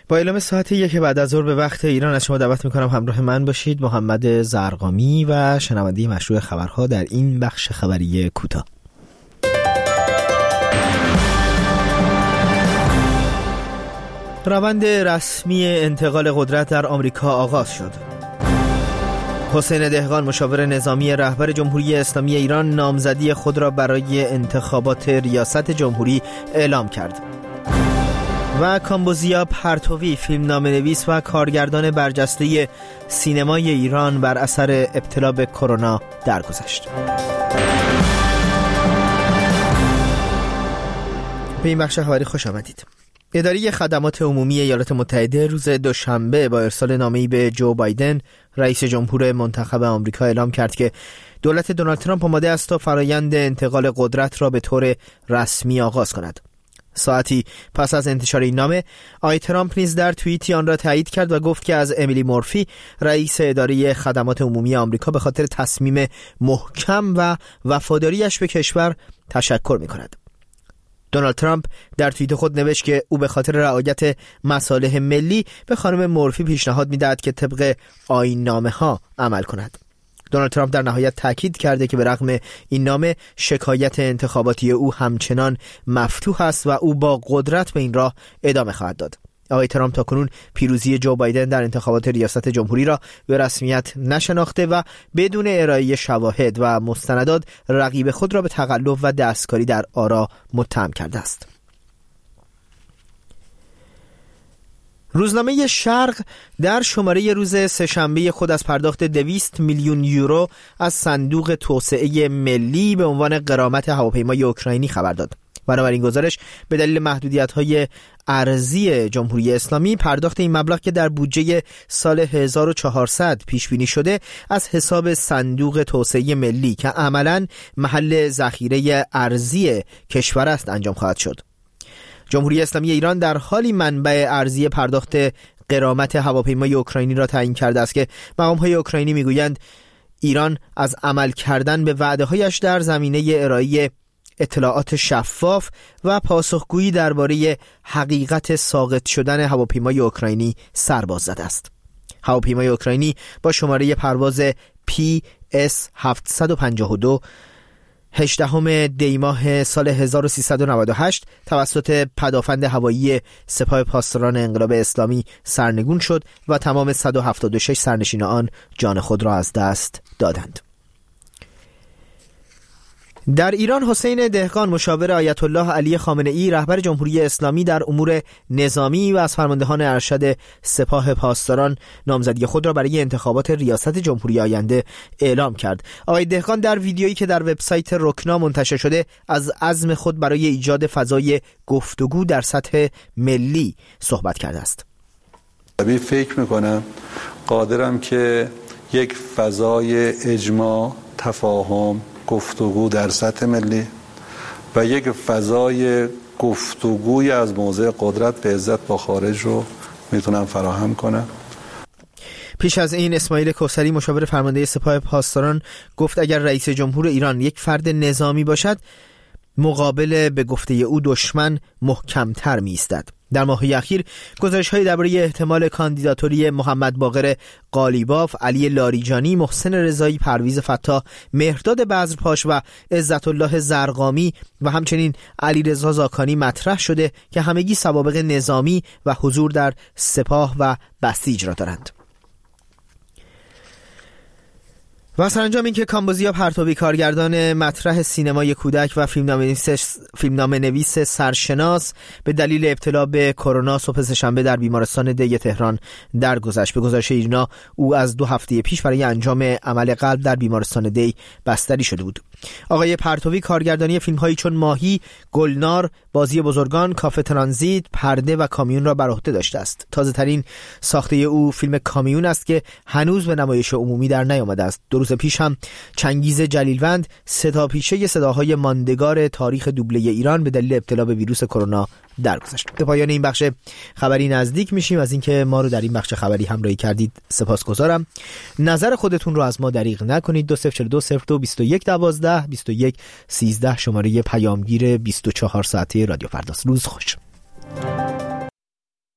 با اعلام ساعت 1 بعد از ظهر به وقت ایران از شما دعوت میکنم همراه من باشید. محمد زرقامی و شنونده مشروع خبرها در این بخش خبری کوتاه. روند رسمی انتقال قدرت در آمریکا آغاز شد. حسین دهقان مشاور نظامی رهبر جمهوری اسلامی ایران نامزدی خود را برای انتخابات ریاست جمهوری اعلام کرد. و کامبوزیا پرتوی فیلمنامه‌نویس و کارگردان برجسته سینمای ایران بر اثر ابتلا به کرونا درگذشت. به این بخش خبری خوش آمدید. اداره خدمات عمومی ایالات متحده روز دوشنبه با ارسال نامه‌ای به جو بایدن رئیس جمهور منتخب آمریکا اعلام کرد که دولت دونالد ترامپ آماده است تا فرایند انتقال قدرت را به طور رسمی آغاز کند. ساعتی پس از انتشار این نامه، آقای ترامپ نیز در توییتی آن را تایید کرد و گفت که از امیلی مورفی رئیس اداره خدمات عمومی آمریکا به خاطر تصمیم محکم و وفاداریش به کشور تشکر می‌کند. دونالد ترامپ در توییت خود نوشت که او به خاطر رعایت مصالح ملی به خانم مورفی پیشنهاد می‌دهد که طبق آیین‌نامه‌ها عمل کند. دونالد ترامپ در نهایت تاکید کرده که به رغم این نامه شکایت انتخاباتی او همچنان مفتوح است و او با قدرت به این راه ادامه خواهد داد. آقای ترامپ تاکنون پیروزی جو بایدن در انتخابات ریاست جمهوری را به رسمیت نشناخته و بدون ارائه شواهد و مستندات رقیب خود را به تقلب و دستکاری در آرا متهم کرده است. روزنامه شرق در شماره روز سه‌شنبه خود از پرداخت 200 میلیون یورو از صندوق توسعه ملی به عنوان غرامت هواپیمای اوکراینی خبر داد. بنابراین گزارش به دلیل محدودیت‌های ارزی جمهوری اسلامی پرداخت این مبلغ که در بودجه سال 1400 پیش بینی شده از حساب صندوق توسعه ملی که عملاً محل ذخیره ارزی کشور است انجام خواهد شد. جمهوری اسلامی ایران در حالی منبع ارزی پرداخت غرامت هواپیمای اوکراینی را تعیین کرده است که مقام‌های اوکراینی میگویند ایران از عمل کردن به وعده‌هایش در زمینه ارائه اطلاعات شفاف و پاسخگویی درباره حقیقت ساقط شدن هواپیمای اوکراینی سرباز زده است. هواپیمای اوکراینی با شماره پرواز PS752 18 دی ماه سال 1398 توسط پدافند هوایی سپاه پاسداران انقلاب اسلامی سرنگون شد و تمام 176 سرنشین آن جان خود را از دست دادند. در ایران حسین دهقان مشاور آیت الله علی خامنه‌ای رهبر جمهوری اسلامی در امور نظامی و از فرماندهان ارشد سپاه پاسداران نامزدی خود را برای انتخابات ریاست جمهوری آینده اعلام کرد. آقای دهقان در ویدیویی که در وبسایت رکنا منتشر شده از عزم خود برای ایجاد فضای گفتگو در سطح ملی صحبت کرده است. فکر میکنم قادرم که یک فضای اجماع، تفاهم، گفتگو در سطح ملی و یک فضای گفتگوی از موضع قدرت به عزت با خارج رو میتونم فراهم کنم. پیش از این اسماعیل کوثری مشاور فرمانده سپاه پاسداران گفت اگر رئیس جمهور ایران یک فرد نظامی باشد مقابل به گفته او دشمن محکمتر می ایستد. در ماه‌های اخیر گزارش‌هایی درباره احتمال کاندیداتوری محمد باقر قالیباف، علی لاریجانی، محسن رضایی، پرویز فتاح، مهرداد بذرپاش و عزت الله زرقامی و همچنین علیرضا زاکانی مطرح شده که همگی سوابق نظامی و حضور در سپاه و بسیج را دارند. و سرانجام این که کامبوزیا پرتوی کارگردان مطرح سینمای کودک و فیلمنامه‌نویس سرشناس به دلیل ابتلا به کرونا صبح سه‌شنبه در بیمارستان دی تهران درگذشت. به گزارش ایرنا او از 2 هفته پیش برای انجام عمل قلب در بیمارستان دی بستری شده بود. آقای پرتوی کارگردانی فیلم‌هایی چون ماهی، گلنار، بازی بزرگان، کافه ترانزیت، پرده و کامیون را بر عهده داشته است. تازه‌ترین ساخته او فیلم کامیون است که هنوز به نمایش عمومی در نیامده است. 2 روز پیش هم چنگیز جلیلوند صداپیشه صداهای ماندگار تاریخ دوبله ایران به دلیل ابتلا به ویروس کرونا درگذشت. به پایان این بخش خبری نزدیک میشیم. از اینکه ما رو در این بخش خبری همراهی کردید سپاسگزارم. نظر خودتون رو از ما دریغ نکنید. 20420221122113 شماره پیامگیر 24 ساعته رادیو فرداست. روز خوش.